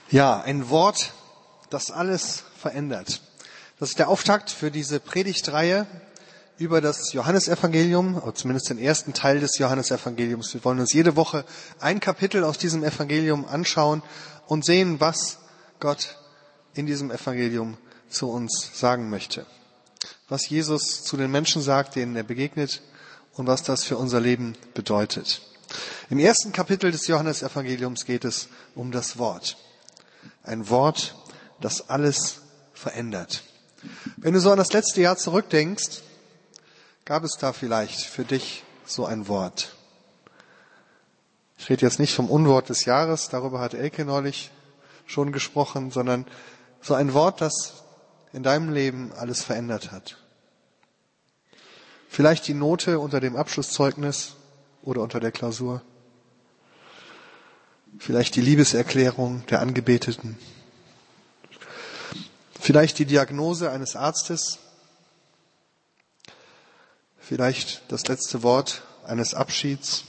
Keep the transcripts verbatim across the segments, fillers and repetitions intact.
Ja, ein Wort, das alles verändert. Das ist der Auftakt für diese Predigtreihe über das Johannesevangelium, oder zumindest den ersten Teil des Johannesevangeliums. Wir wollen uns jede Woche ein Kapitel aus diesem Evangelium anschauen und sehen, was Gott in diesem Evangelium zu uns sagen möchte. Was Jesus zu den Menschen sagt, denen er begegnet, und was das für unser Leben bedeutet. Im ersten Kapitel des Johannesevangeliums geht es um das Wort. Ein Wort, das alles verändert. Wenn du so an das letzte Jahr zurückdenkst, gab es da vielleicht für dich so ein Wort? Ich rede jetzt nicht vom Unwort des Jahres, darüber hat Elke neulich schon gesprochen, sondern so ein Wort, das in deinem Leben alles verändert hat. Vielleicht die Note unter dem Abschlusszeugnis oder unter der Klausur. Vielleicht die Liebeserklärung der Angebeteten. Vielleicht die Diagnose eines Arztes. Vielleicht das letzte Wort eines Abschieds.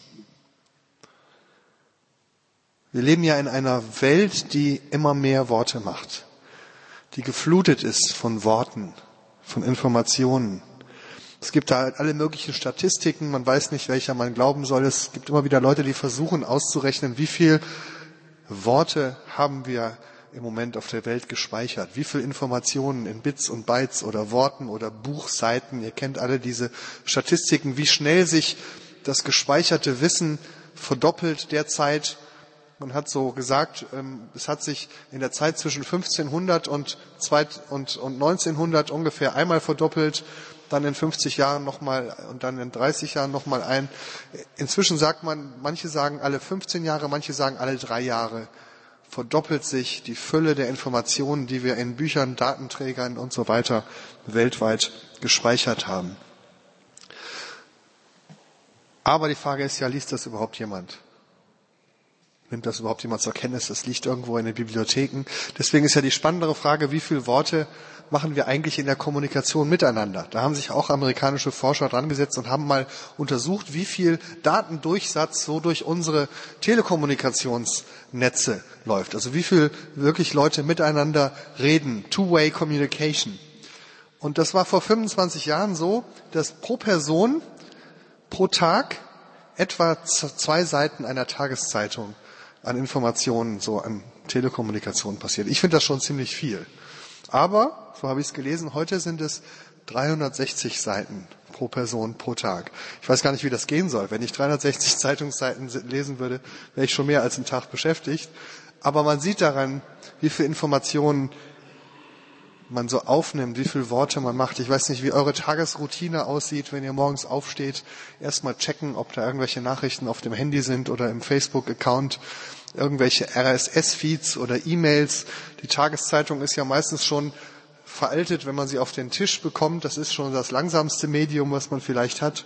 Wir leben ja in einer Welt, die immer mehr Worte macht, die geflutet ist von Worten, von Informationen. Es gibt da alle möglichen Statistiken, man weiß nicht, welcher man glauben soll. Es gibt immer wieder Leute, die versuchen auszurechnen, wie viel Worte haben wir im Moment auf der Welt gespeichert. Wie viel Informationen in Bits und Bytes oder Worten oder Buchseiten. Ihr kennt alle diese Statistiken, wie schnell sich das gespeicherte Wissen verdoppelt derzeit. Man hat so gesagt, es hat sich in der Zeit zwischen fünfzehnhundert und neunzehnhundert ungefähr einmal verdoppelt, dann in fünfzig Jahren nochmal und dann in dreißig Jahren nochmal ein. Inzwischen sagt man, manche sagen alle fünfzehn Jahre, manche sagen alle drei Jahre, verdoppelt sich die Fülle der Informationen, die wir in Büchern, Datenträgern und so weiter weltweit gespeichert haben. Aber die Frage ist ja, liest das überhaupt jemand? Nimmt das überhaupt jemand zur Kenntnis? Das liegt irgendwo in den Bibliotheken. Deswegen ist ja die spannendere Frage, wie viele Worte machen wir eigentlich in der Kommunikation miteinander? Da haben sich auch amerikanische Forscher dran gesetzt und haben mal untersucht, wie viel Datendurchsatz so durch unsere Telekommunikationsnetze läuft. Also wie viel wirklich Leute miteinander reden. Two-way Communication. Und das war vor fünfundzwanzig Jahren so, dass pro Person pro Tag etwa zwei Seiten einer Tageszeitung an Informationen, so an Telekommunikation passiert. Ich finde das schon ziemlich viel. Aber, so habe ich es gelesen, heute sind es dreihundertsechzig Seiten pro Person pro Tag. Ich weiß gar nicht, wie das gehen soll. Wenn ich dreihundertsechzig Zeitungsseiten lesen würde, wäre ich schon mehr als einen Tag beschäftigt. Aber man sieht daran, wie viel Informationen man so aufnimmt, wie viele Worte man macht. Ich weiß nicht, wie eure Tagesroutine aussieht, wenn ihr morgens aufsteht. Erstmal checken, ob da irgendwelche Nachrichten auf dem Handy sind oder im Facebook-Account, irgendwelche R S S-Feeds oder E-Mails. Die Tageszeitung ist ja meistens schon veraltet, wenn man sie auf den Tisch bekommt. Das ist schon das langsamste Medium, was man vielleicht hat.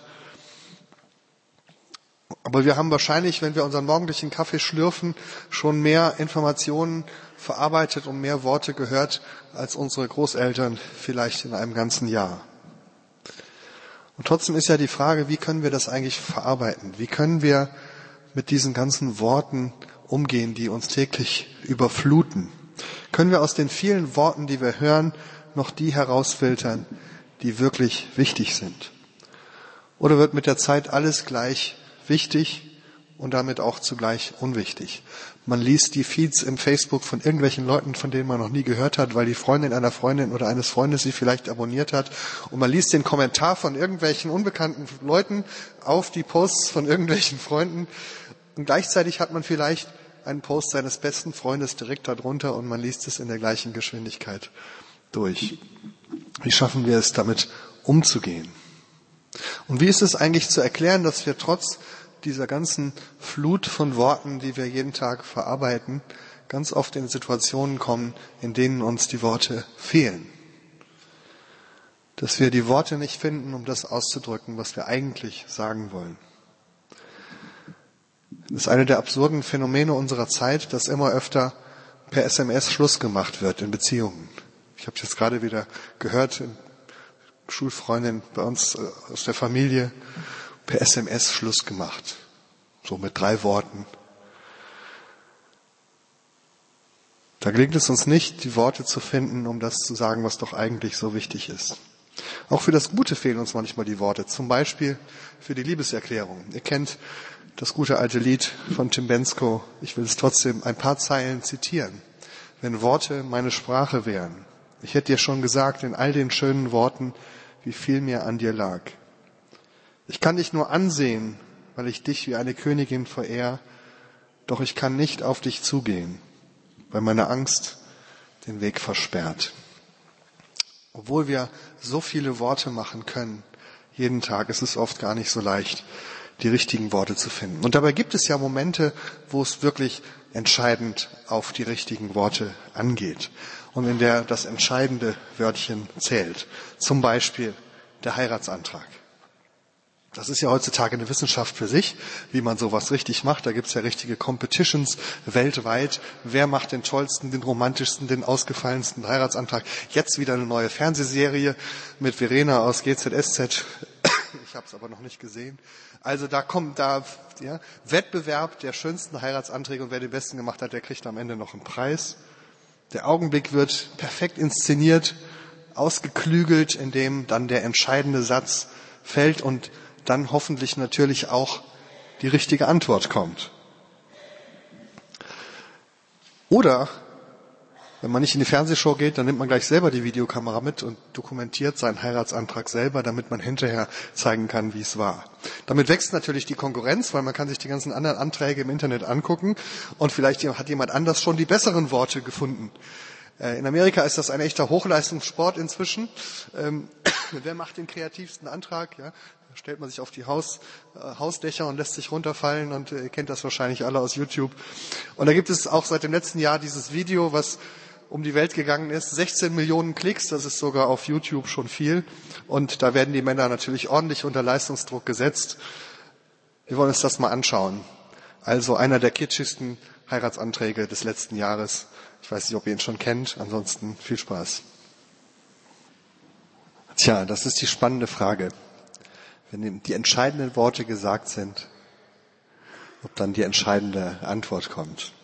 Aber wir haben wahrscheinlich, wenn wir unseren morgendlichen Kaffee schlürfen, schon mehr Informationen verarbeitet und mehr Worte gehört als unsere Großeltern vielleicht in einem ganzen Jahr. Und trotzdem ist ja die Frage, wie können wir das eigentlich verarbeiten? Wie können wir mit diesen ganzen Worten umgehen, die uns täglich überfluten? Können wir aus den vielen Worten, die wir hören, noch die herausfiltern, die wirklich wichtig sind? Oder wird mit der Zeit alles gleich wichtig und damit auch zugleich unwichtig? Man liest die Feeds im Facebook von irgendwelchen Leuten, von denen man noch nie gehört hat, weil die Freundin einer Freundin oder eines Freundes sie vielleicht abonniert hat. Und man liest den Kommentar von irgendwelchen unbekannten Leuten auf die Posts von irgendwelchen Freunden. Und gleichzeitig hat man vielleicht einen Post seines besten Freundes direkt darunter und man liest es in der gleichen Geschwindigkeit durch. Wie schaffen wir es, damit umzugehen? Und wie ist es eigentlich zu erklären, dass wir trotz dieser ganzen Flut von Worten, die wir jeden Tag verarbeiten, ganz oft in Situationen kommen, in denen uns die Worte fehlen? Dass wir die Worte nicht finden, um das auszudrücken, was wir eigentlich sagen wollen. Das ist eine der absurden Phänomene unserer Zeit, dass immer öfter per S M S Schluss gemacht wird in Beziehungen. Ich habe es jetzt gerade wieder gehört, eine Schulfreundin bei uns aus der Familie, per S M S Schluss gemacht. So mit drei Worten. Da gelingt es uns nicht, die Worte zu finden, um das zu sagen, was doch eigentlich so wichtig ist. Auch für das Gute fehlen uns manchmal die Worte. Zum Beispiel für die Liebeserklärung. Ihr kennt das gute alte Lied von Tim Bendzko. Ich will es trotzdem ein paar Zeilen zitieren. Wenn Worte meine Sprache wären. Ich hätte dir schon gesagt in all den schönen Worten, wie viel mir an dir lag. Ich kann dich nur ansehen, weil ich dich wie eine Königin verehr. Doch ich kann nicht auf dich zugehen, weil meine Angst den Weg versperrt. Obwohl wir so viele Worte machen können, jeden Tag, ist es oft gar nicht so leicht, die richtigen Worte zu finden. Und dabei gibt es ja Momente, wo es wirklich entscheidend auf die richtigen Worte angeht und in der das entscheidende Wörtchen zählt. Zum Beispiel der Heiratsantrag. Das ist ja heutzutage eine Wissenschaft für sich, wie man sowas richtig macht. Da gibt's ja richtige Competitions weltweit. Wer macht den tollsten, den romantischsten, den ausgefallensten Heiratsantrag? Jetzt wieder eine neue Fernsehserie mit Verena aus G Z S Z. Ich habe es aber noch nicht gesehen. Also da kommt da ja, Wettbewerb der schönsten Heiratsanträge und wer den besten gemacht hat, der kriegt am Ende noch einen Preis. Der Augenblick wird perfekt inszeniert, ausgeklügelt, indem dann der entscheidende Satz fällt und dann hoffentlich natürlich auch die richtige Antwort kommt. Oder, wenn man nicht in die Fernsehshow geht, dann nimmt man gleich selber die Videokamera mit und dokumentiert seinen Heiratsantrag selber, damit man hinterher zeigen kann, wie es war. Damit wächst natürlich die Konkurrenz, weil man kann sich die ganzen anderen Anträge im Internet angucken und vielleicht hat jemand anders schon die besseren Worte gefunden. In Amerika ist das ein echter Hochleistungssport inzwischen. Ähm, wer macht den kreativsten Antrag? Ja, da stellt man sich auf die Haus, äh, Hausdächer und lässt sich runterfallen und äh, ihr kennt das wahrscheinlich alle aus YouTube. Und da gibt es auch seit dem letzten Jahr dieses Video, was um die Welt gegangen ist. sechzehn Millionen Klicks, das ist sogar auf YouTube schon viel. Und da werden die Männer natürlich ordentlich unter Leistungsdruck gesetzt. Wir wollen uns das mal anschauen. Also einer der kitschigsten Heiratsanträge des letzten Jahres. Ich weiß nicht, ob ihr ihn schon kennt. Ansonsten viel Spaß. Tja, das ist die spannende Frage. Wenn die entscheidenden Worte gesagt sind, ob dann die entscheidende Antwort kommt.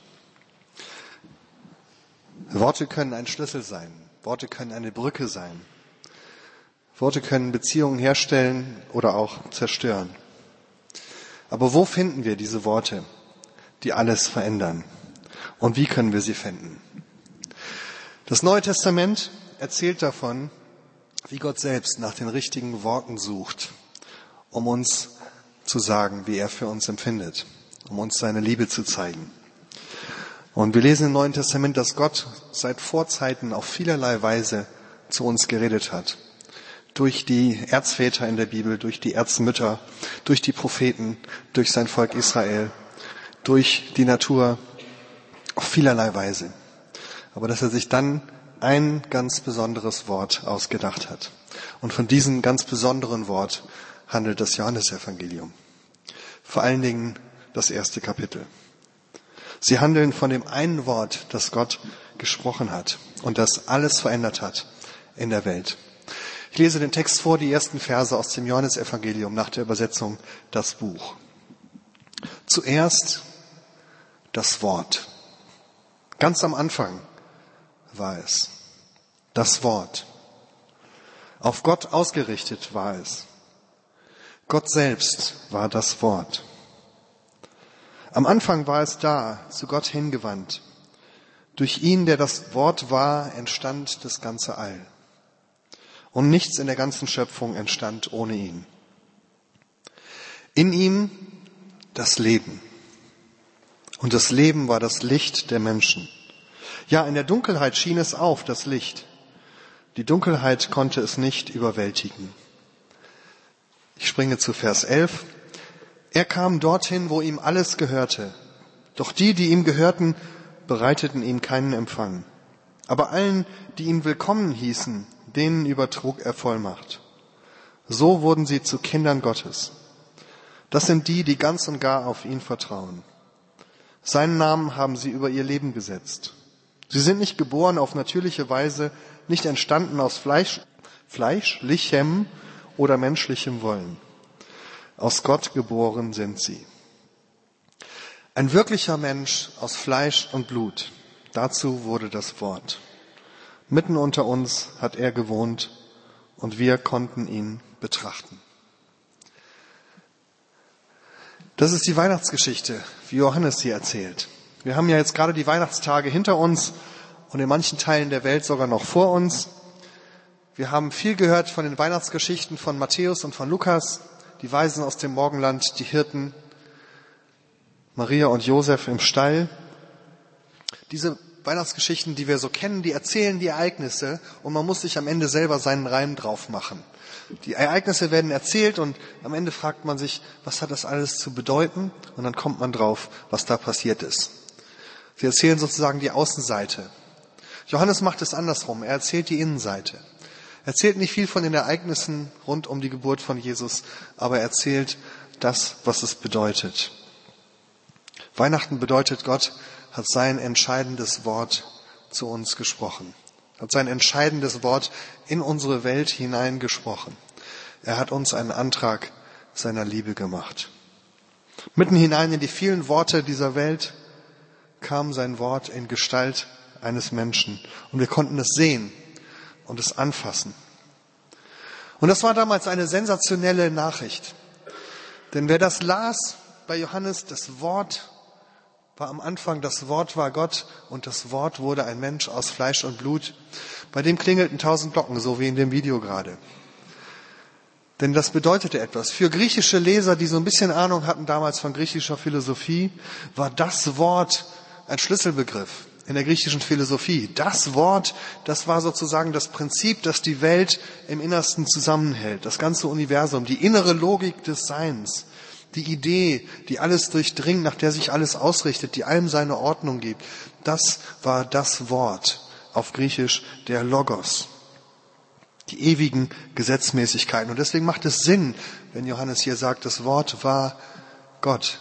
Worte können ein Schlüssel sein. Worte können eine Brücke sein. Worte können Beziehungen herstellen oder auch zerstören. Aber wo finden wir diese Worte, die alles verändern? Und wie können wir sie finden? Das Neue Testament erzählt davon, wie Gott selbst nach den richtigen Worten sucht, um uns zu sagen, wie er für uns empfindet, um uns seine Liebe zu zeigen. Und wir lesen im Neuen Testament, dass Gott seit Vorzeiten auf vielerlei Weise zu uns geredet hat. Durch die Erzväter in der Bibel, durch die Erzmütter, durch die Propheten, durch sein Volk Israel, durch die Natur, auf vielerlei Weise. Aber dass er sich dann ein ganz besonderes Wort ausgedacht hat. Und von diesem ganz besonderen Wort handelt das Johannesevangelium. Vor allen Dingen das erste Kapitel. Sie handeln von dem einen Wort, das Gott gesprochen hat und das alles verändert hat in der Welt. Ich lese den Text vor, die ersten Verse aus dem Johannesevangelium nach der Übersetzung das Buch. Zuerst das Wort. Ganz am Anfang war es. Das Wort. Auf Gott ausgerichtet war es. Gott selbst war das Wort. Am Anfang war es da, zu Gott hingewandt. Durch ihn, der das Wort war, entstand das ganze All. Und nichts in der ganzen Schöpfung entstand ohne ihn. In ihm das Leben. Und das Leben war das Licht der Menschen. Ja, in der Dunkelheit schien es auf, das Licht. Die Dunkelheit konnte es nicht überwältigen. Ich springe zu Vers elf. Er kam dorthin, wo ihm alles gehörte. Doch die, die ihm gehörten, bereiteten ihm keinen Empfang. Aber allen, die ihn willkommen hießen, denen übertrug er Vollmacht. So wurden sie zu Kindern Gottes. Das sind die, die ganz und gar auf ihn vertrauen. Seinen Namen haben sie über ihr Leben gesetzt. Sie sind nicht geboren auf natürliche Weise, nicht entstanden aus Fleisch, fleischlichem oder menschlichem Wollen. Aus Gott geboren sind sie. Ein wirklicher Mensch aus Fleisch und Blut. Dazu wurde das Wort. Mitten unter uns hat er gewohnt und wir konnten ihn betrachten. Das ist die Weihnachtsgeschichte, wie Johannes sie erzählt. Wir haben ja jetzt gerade die Weihnachtstage hinter uns und in manchen Teilen der Welt sogar noch vor uns. Wir haben viel gehört von den Weihnachtsgeschichten von Matthäus und von Lukas, die Weisen aus dem Morgenland, die Hirten, Maria und Josef im Stall. Diese Weihnachtsgeschichten, die wir so kennen, die erzählen die Ereignisse und man muss sich am Ende selber seinen Reim drauf machen. Die Ereignisse werden erzählt und am Ende fragt man sich, was hat das alles zu bedeuten? Und dann kommt man drauf, was da passiert ist. Sie erzählen sozusagen die Außenseite. Johannes macht es andersrum. Er erzählt die Innenseite. Er erzählt nicht viel von den Ereignissen rund um die Geburt von Jesus, aber er erzählt das, was es bedeutet. Weihnachten bedeutet, Gott hat sein entscheidendes Wort zu uns gesprochen. Hat sein entscheidendes Wort in unsere Welt hineingesprochen. Er hat uns einen Antrag seiner Liebe gemacht. Mitten hinein in die vielen Worte dieser Welt kam sein Wort in Gestalt eines Menschen. Und wir konnten es sehen und es anfassen. Und das war damals eine sensationelle Nachricht. Denn wer das las bei Johannes, das Wort war am Anfang, das Wort war Gott und das Wort wurde ein Mensch aus Fleisch und Blut. Bei dem klingelten tausend Glocken, so wie in dem Video gerade. Denn das bedeutete etwas. Für griechische Leser, die so ein bisschen Ahnung hatten damals von griechischer Philosophie, war das Wort ein Schlüsselbegriff in der griechischen Philosophie. Das Wort, das war sozusagen das Prinzip, das die Welt im Innersten zusammenhält. Das ganze Universum, die innere Logik des Seins. Die Idee, die alles durchdringt, nach der sich alles ausrichtet, die allem seine Ordnung gibt, das war das Wort, auf Griechisch der Logos. Die ewigen Gesetzmäßigkeiten. Und deswegen macht es Sinn, wenn Johannes hier sagt, das Wort war Gott.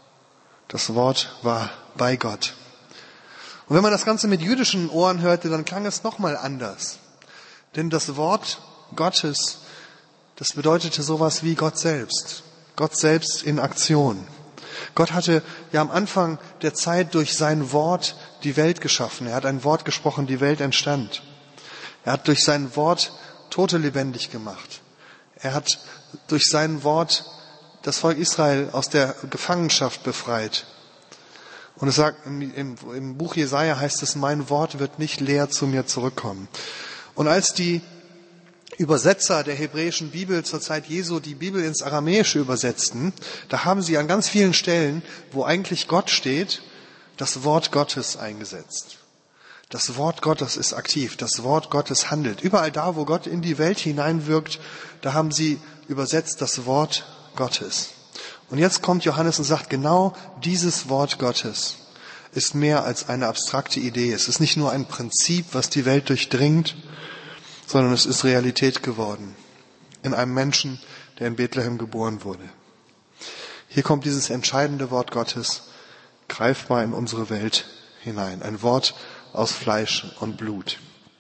Das Wort war bei Gott. Und wenn man das Ganze mit jüdischen Ohren hörte, dann klang es nochmal anders. Denn das Wort Gottes, das bedeutete sowas wie Gott selbst. Gott selbst in Aktion. Gott hatte ja am Anfang der Zeit durch sein Wort die Welt geschaffen. Er hat ein Wort gesprochen, die Welt entstand. Er hat durch sein Wort Tote lebendig gemacht. Er hat durch sein Wort das Volk Israel aus der Gefangenschaft befreit. Und es sagt, im, im, im Buch Jesaja heißt es, mein Wort wird nicht leer zu mir zurückkommen. Und als die Übersetzer der hebräischen Bibel zur Zeit Jesu die Bibel ins Aramäische übersetzten, da haben sie an ganz vielen Stellen, wo eigentlich Gott steht, das Wort Gottes eingesetzt. Das Wort Gottes ist aktiv, das Wort Gottes handelt. Überall da, wo Gott in die Welt hineinwirkt, da haben sie übersetzt das Wort Gottes. Und jetzt kommt Johannes und sagt, genau dieses Wort Gottes ist mehr als eine abstrakte Idee. Es ist nicht nur ein Prinzip, was die Welt durchdringt, sondern es ist Realität geworden in einem Menschen, der in Bethlehem geboren wurde. Hier kommt dieses entscheidende Wort Gottes greifbar in unsere Welt hinein. Ein Wort aus Fleisch und Blut.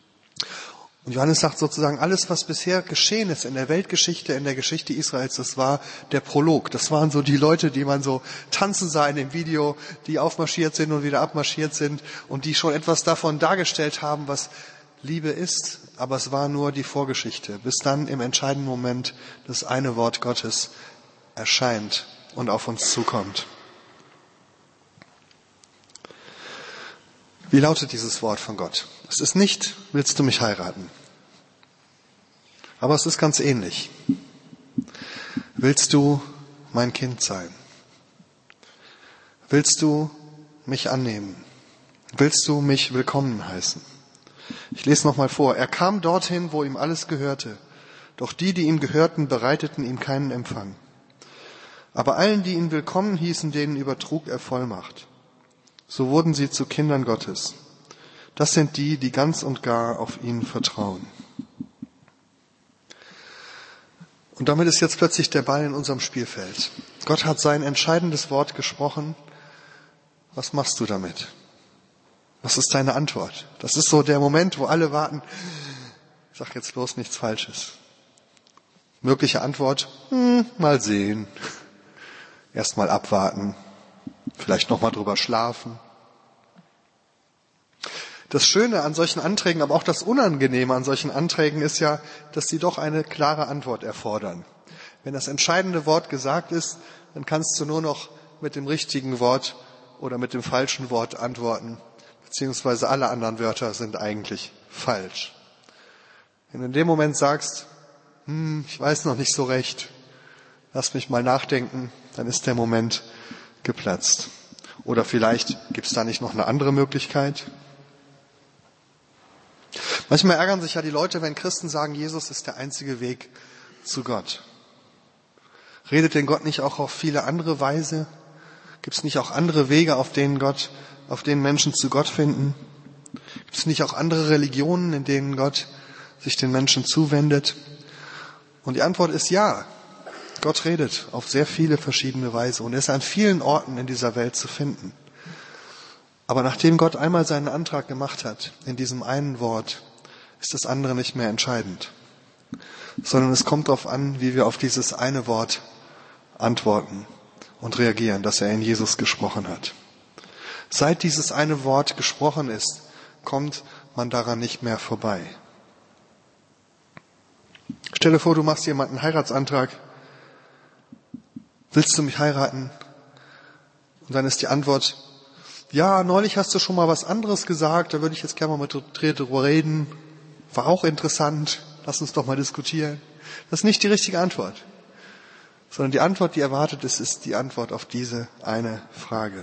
Und Johannes sagt sozusagen, alles, was bisher geschehen ist in der Weltgeschichte, in der Geschichte Israels, das war der Prolog. Das waren so die Leute, die man so tanzen sah in dem Video, die aufmarschiert sind und wieder abmarschiert sind und die schon etwas davon dargestellt haben, was Liebe ist, aber es war nur die Vorgeschichte, bis dann im entscheidenden Moment das eine Wort Gottes erscheint und auf uns zukommt. Wie lautet dieses Wort von Gott? Es ist nicht, willst du mich heiraten? Aber es ist ganz ähnlich. Willst du mein Kind sein? Willst du mich annehmen? Willst du mich willkommen heißen? Ich lese nochmal vor. Er kam dorthin, wo ihm alles gehörte. Doch die, die ihm gehörten, bereiteten ihm keinen Empfang. Aber allen, die ihn willkommen hießen, denen übertrug er Vollmacht. So wurden sie zu Kindern Gottes. Das sind die, die ganz und gar auf ihn vertrauen. Und damit ist jetzt plötzlich der Ball in unserem Spielfeld. Gott hat sein entscheidendes Wort gesprochen. Was machst du damit? Was ist deine Antwort? Das ist so der Moment, wo alle warten. Ich sag jetzt bloß nichts Falsches. Mögliche Antwort, hm, mal sehen. Erst mal abwarten. Vielleicht noch mal drüber schlafen. Das Schöne an solchen Anträgen, aber auch das Unangenehme an solchen Anträgen ist ja, dass sie doch eine klare Antwort erfordern. Wenn das entscheidende Wort gesagt ist, dann kannst du nur noch mit dem richtigen Wort oder mit dem falschen Wort antworten, beziehungsweise alle anderen Wörter sind eigentlich falsch. Wenn du in dem Moment sagst, hm, ich weiß noch nicht so recht, lass mich mal nachdenken, dann ist der Moment geplatzt. Oder vielleicht gibt es da nicht noch eine andere Möglichkeit? Manchmal ärgern sich ja die Leute, wenn Christen sagen, Jesus ist der einzige Weg zu Gott. Redet denn Gott nicht auch auf viele andere Weise? Gibt es nicht auch andere Wege, auf denen Gott, auf denen Menschen zu Gott finden? Gibt es nicht auch andere Religionen, in denen Gott sich den Menschen zuwendet? Und die Antwort ist ja. Gott redet auf sehr viele verschiedene Weise und er ist an vielen Orten in dieser Welt zu finden. Aber nachdem Gott einmal seinen Antrag gemacht hat, in diesem einen Wort, ist das andere nicht mehr entscheidend. Sondern es kommt darauf an, wie wir auf dieses eine Wort antworten und reagieren, das er in Jesus gesprochen hat. Seit dieses eine Wort gesprochen ist, kommt man daran nicht mehr vorbei. Stelle vor, du machst jemanden einen Heiratsantrag. Willst du mich heiraten? Und dann ist die Antwort, ja, neulich hast du schon mal was anderes gesagt, da würde ich jetzt gerne mal mit dir drüber reden. War auch interessant, lass uns doch mal diskutieren. Das ist nicht die richtige Antwort. Sondern die Antwort, die erwartet ist, ist die Antwort auf diese eine Frage.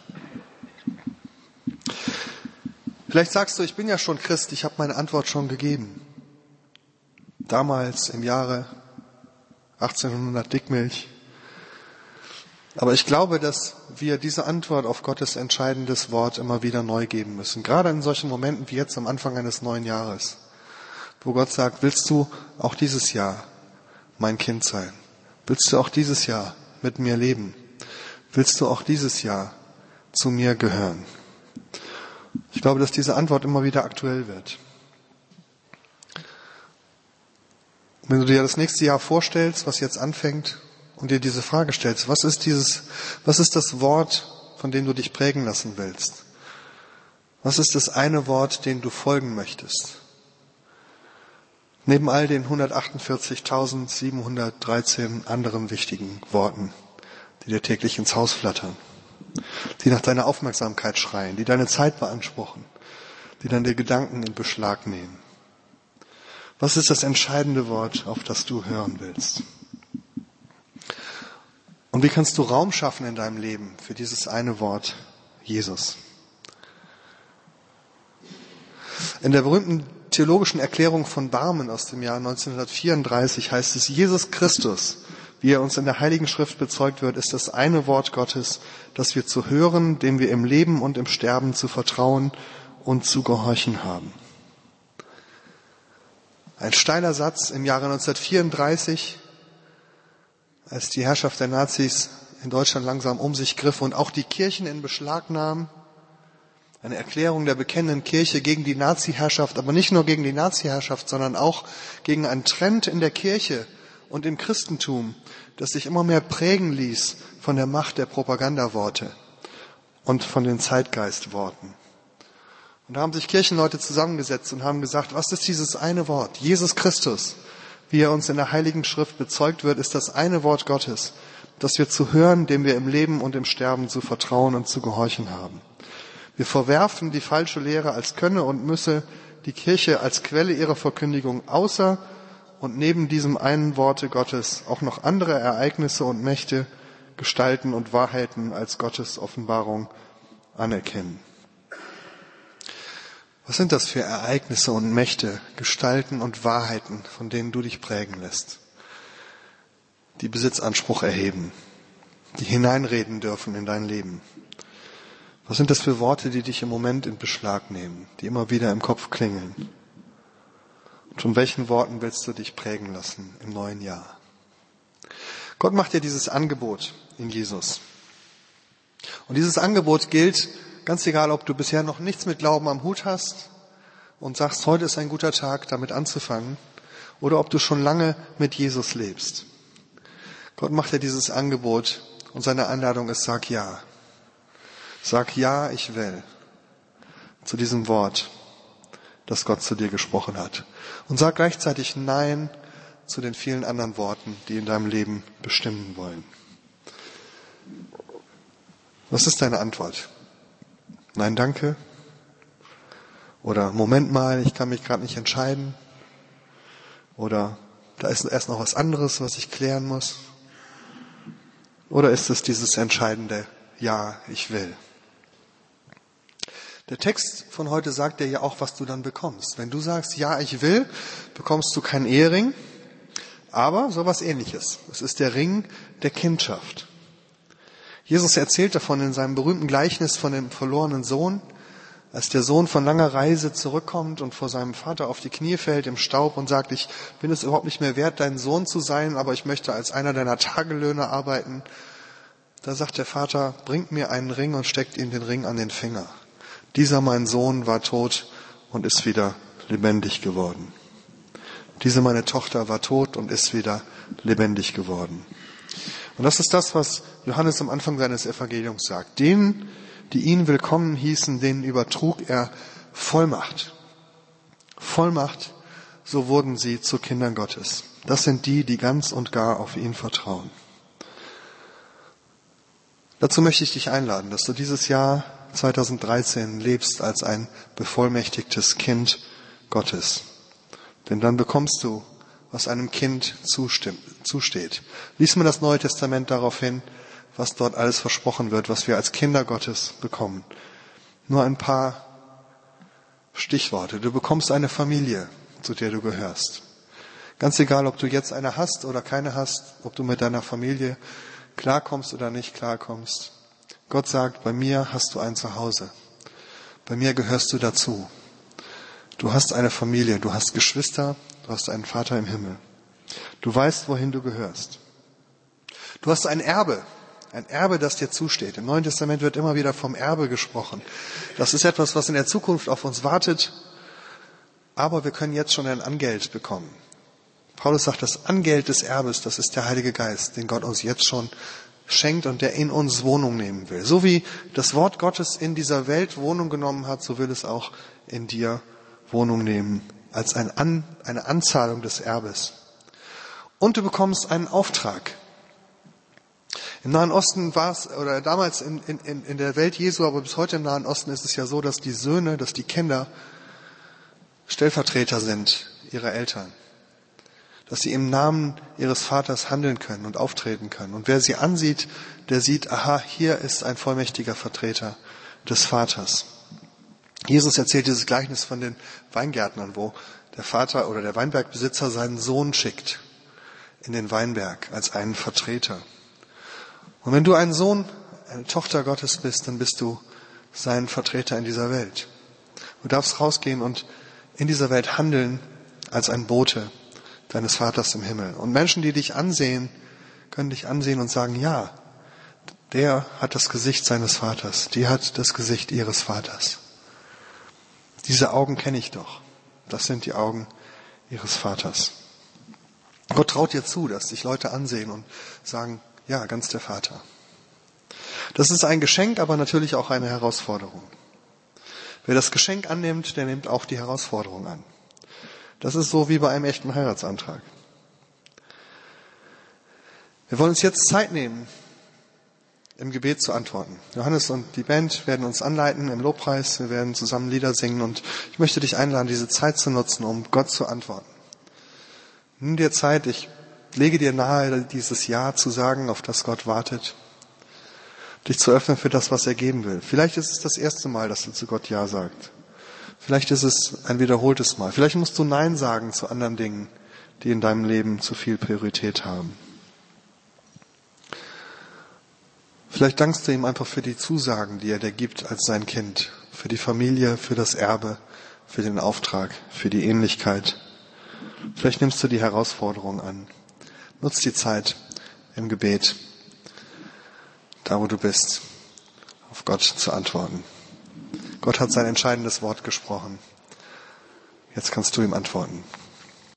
Vielleicht sagst du, ich bin ja schon Christ, ich habe meine Antwort schon gegeben. Damals im Jahre achtzehnhundert Dickmilch. Aber ich glaube, dass wir diese Antwort auf Gottes entscheidendes Wort immer wieder neu geben müssen. Gerade in solchen Momenten wie jetzt am Anfang eines neuen Jahres, wo Gott sagt, willst du auch dieses Jahr mein Kind sein? Willst du auch dieses Jahr mit mir leben? Willst du auch dieses Jahr zu mir gehören? Ich glaube, dass diese Antwort immer wieder aktuell wird. Wenn du dir das nächste Jahr vorstellst, was jetzt anfängt, und dir diese Frage stellst, was ist dieses, was ist das Wort, von dem du dich prägen lassen willst? Was ist das eine Wort, dem du folgen möchtest? Neben all den hundertachtundvierzigtausendsiebenhundertdreizehn anderen wichtigen Worten, die dir täglich ins Haus flattern, die nach deiner Aufmerksamkeit schreien, die deine Zeit beanspruchen, die deine Gedanken in Beschlag nehmen. Was ist das entscheidende Wort, auf das du hören willst? Und wie kannst du Raum schaffen in deinem Leben für dieses eine Wort, Jesus? In der berühmten theologischen Erklärung von Barmen aus dem Jahr neunzehnhundertvierunddreißig heißt es, Jesus Christus, wie er uns in der Heiligen Schrift bezeugt wird, ist das eine Wort Gottes, das wir zu hören, dem wir im Leben und im Sterben zu vertrauen und zu gehorchen haben. Ein steiler Satz im Jahre neunzehnhundertvierunddreißig, als die Herrschaft der Nazis in Deutschland langsam um sich griff und auch die Kirchen in Beschlag nahm. Eine Erklärung der bekennenden Kirche gegen die Nazi-Herrschaft, aber nicht nur gegen die Nazi-Herrschaft, sondern auch gegen einen Trend in der Kirche und im Christentum, das sich immer mehr prägen ließ von der Macht der Propagandaworte und von den Zeitgeistworten. Und da haben sich Kirchenleute zusammengesetzt und haben gesagt, was ist dieses eine Wort? Jesus Christus. Wie er uns in der Heiligen Schrift bezeugt wird, ist das eine Wort Gottes, das wir zu hören, dem wir im Leben und im Sterben zu vertrauen und zu gehorchen haben. Wir verwerfen die falsche Lehre, als könne und müsse die Kirche als Quelle ihrer Verkündigung außer und neben diesem einen Worte Gottes auch noch andere Ereignisse und Mächte, Gestalten und Wahrheiten als Gottes Offenbarung anerkennen. Was sind das für Ereignisse und Mächte, Gestalten und Wahrheiten, von denen du dich prägen lässt? Die Besitzanspruch erheben, die hineinreden dürfen in dein Leben. Was sind das für Worte, die dich im Moment in Beschlag nehmen, die immer wieder im Kopf klingeln? Und von welchen Worten willst du dich prägen lassen im neuen Jahr? Gott macht dir dieses Angebot in Jesus. Und dieses Angebot gilt, ganz egal, ob du bisher noch nichts mit Glauben am Hut hast und sagst, heute ist ein guter Tag, damit anzufangen, oder ob du schon lange mit Jesus lebst. Gott macht dir dieses Angebot und seine Einladung ist, sag ja. Sag ja, ich will zu diesem Wort, das Gott zu dir gesprochen hat. Und sag gleichzeitig Nein zu den vielen anderen Worten, die in deinem Leben bestimmen wollen. Was ist deine Antwort? Nein, danke? Oder Moment mal, ich kann mich gerade nicht entscheiden? Oder da ist erst noch was anderes, was ich klären muss? Oder ist es dieses entscheidende Ja, ich will? Der Text von heute sagt dir ja auch, was du dann bekommst. Wenn du sagst, ja, ich will, bekommst du keinen Ehering, aber sowas Ähnliches. Es ist der Ring der Kindschaft. Jesus erzählt davon in seinem berühmten Gleichnis von dem verlorenen Sohn, als der Sohn von langer Reise zurückkommt und vor seinem Vater auf die Knie fällt im Staub und sagt, ich bin es überhaupt nicht mehr wert, dein Sohn zu sein, aber ich möchte als einer deiner Tagelöhner arbeiten. Da sagt der Vater, bringt mir einen Ring und steckt ihm den Ring an den Finger. Dieser mein Sohn war tot und ist wieder lebendig geworden. Diese meine Tochter war tot und ist wieder lebendig geworden. Und das ist das, was Johannes am Anfang seines Evangeliums sagt. Denen, die ihn willkommen hießen, denen übertrug er Vollmacht. Vollmacht, so wurden sie zu Kindern Gottes. Das sind die, die ganz und gar auf ihn vertrauen. Dazu möchte ich dich einladen, dass du dieses Jahr zweitausenddreizehn lebst als ein bevollmächtigtes Kind Gottes. Denn dann bekommst du, was einem Kind zustimmt, zusteht. Lies mir das Neue Testament darauf hin, was dort alles versprochen wird, was wir als Kinder Gottes bekommen. Nur ein paar Stichworte. Du bekommst eine Familie, zu der du gehörst. Ganz egal, ob du jetzt eine hast oder keine hast, ob du mit deiner Familie klarkommst oder nicht klarkommst. Gott sagt, bei mir hast du ein Zuhause. Bei mir gehörst du dazu. Du hast eine Familie, du hast Geschwister, du hast einen Vater im Himmel. Du weißt, wohin du gehörst. Du hast ein Erbe, ein Erbe, das dir zusteht. Im Neuen Testament wird immer wieder vom Erbe gesprochen. Das ist etwas, was in der Zukunft auf uns wartet, aber wir können jetzt schon ein Angeld bekommen. Paulus sagt, das Angeld des Erbes, das ist der Heilige Geist, den Gott uns jetzt schon schenkt und der in uns Wohnung nehmen will. So wie das Wort Gottes in dieser Welt Wohnung genommen hat, so will es auch in dir Wohnung nehmen, als ein An, eine Anzahlung des Erbes. Und du bekommst einen Auftrag. Im Nahen Osten war es, oder damals in, in, in der Welt Jesu, aber bis heute im Nahen Osten ist es ja so, dass die Söhne, dass die Kinder Stellvertreter sind ihrer Eltern. Dass sie im Namen ihres Vaters handeln können und auftreten können. Und wer sie ansieht, der sieht, aha, hier ist ein vollmächtiger Vertreter des Vaters. Jesus erzählt dieses Gleichnis von den Weingärtnern, wo der Vater oder der Weinbergbesitzer seinen Sohn schickt in den Weinberg als einen Vertreter. Und wenn du ein Sohn, eine Tochter Gottes bist, dann bist du sein Vertreter in dieser Welt. Du darfst rausgehen und in dieser Welt handeln als ein Bote deines Vaters im Himmel. Und Menschen, die dich ansehen, können dich ansehen und sagen, ja, der hat das Gesicht seines Vaters, die hat das Gesicht ihres Vaters. Diese Augen kenne ich doch. Das sind die Augen ihres Vaters. Gott traut dir zu, dass dich Leute ansehen und sagen, ja, ganz der Vater. Das ist ein Geschenk, aber natürlich auch eine Herausforderung. Wer das Geschenk annimmt, der nimmt auch die Herausforderung an. Das ist so wie bei einem echten Heiratsantrag. Wir wollen uns jetzt Zeit nehmen, im Gebet zu antworten. Johannes und die Band werden uns anleiten im Lobpreis. Wir werden zusammen Lieder singen und ich möchte dich einladen, diese Zeit zu nutzen, um Gott zu antworten. Nimm dir Zeit, ich lege dir nahe, dieses Ja zu sagen, auf das Gott wartet. Dich zu öffnen für das, was er geben will. Vielleicht ist es das erste Mal, dass du zu Gott Ja sagst. Vielleicht ist es ein wiederholtes Mal. Vielleicht musst du Nein sagen zu anderen Dingen, die in deinem Leben zu viel Priorität haben. Vielleicht dankst du ihm einfach für die Zusagen, die er dir gibt als sein Kind. Für die Familie, für das Erbe, für den Auftrag, für die Ähnlichkeit. Vielleicht nimmst du die Herausforderung an. Nutz die Zeit im Gebet, da wo du bist, auf Gott zu antworten. Gott hat sein entscheidendes Wort gesprochen. Jetzt kannst du ihm antworten.